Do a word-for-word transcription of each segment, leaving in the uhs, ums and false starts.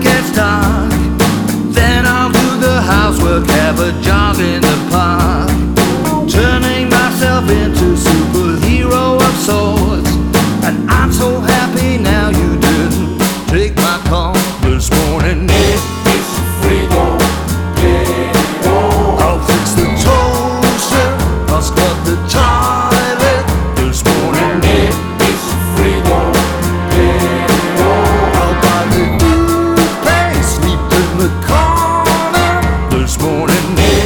gets dark, then I'll do the housework, have a jog in the park, turning myself into superhero of sorts. And I'm so happy now you didn't take my call this morning. I'll fix the toaster, I'll scrub the toilet this morning. I'll buy the toothpaste, sleep in the corner this morning.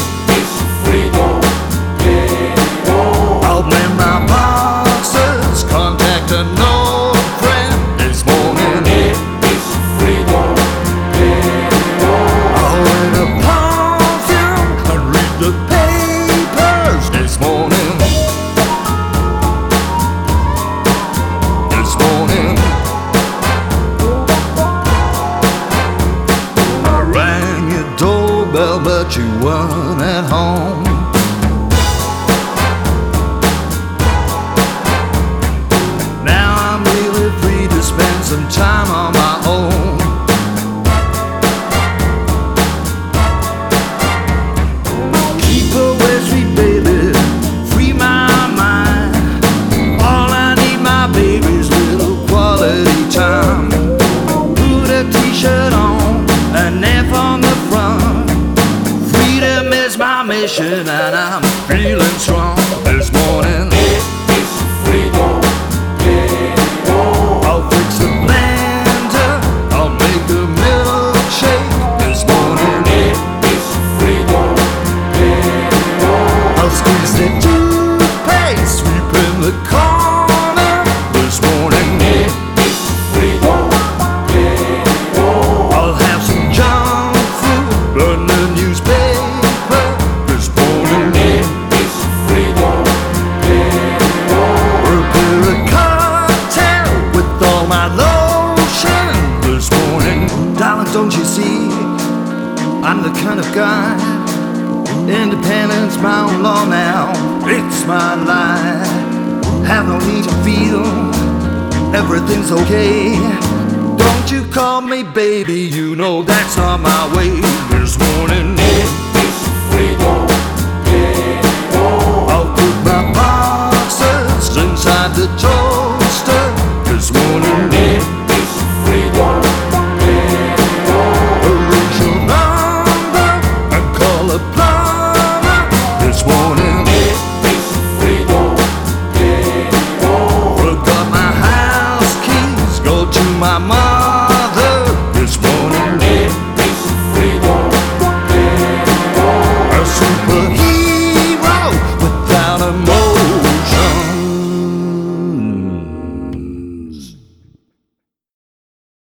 I'll blend my boxes, contact an old friend this morning. I'll wear a perfume and read the papers this morning. This morning I rang your doorbell, but you weren't at home. Now I'm really free to spend some time on my own. Keep away, sweet baby, free my mind. All I need, my baby's little quality time. Put a t-shirt on, an F on the front. Freedom is my mission and I'm feeling strong this morning. I'll fix the blender, I'll make a milkshake this morning. I'll squeeze the toothpaste, sweep in the corner this morning. I'll have some junk food, burn the newspaper this morning. Prepare a cocktail with all my lotion this morning. Darling, don't you see, I'm the kind of guy, independence my own law now, it's my life. Have no need to feel everything's okay. Don't you call me baby, you know that's on my way this morning.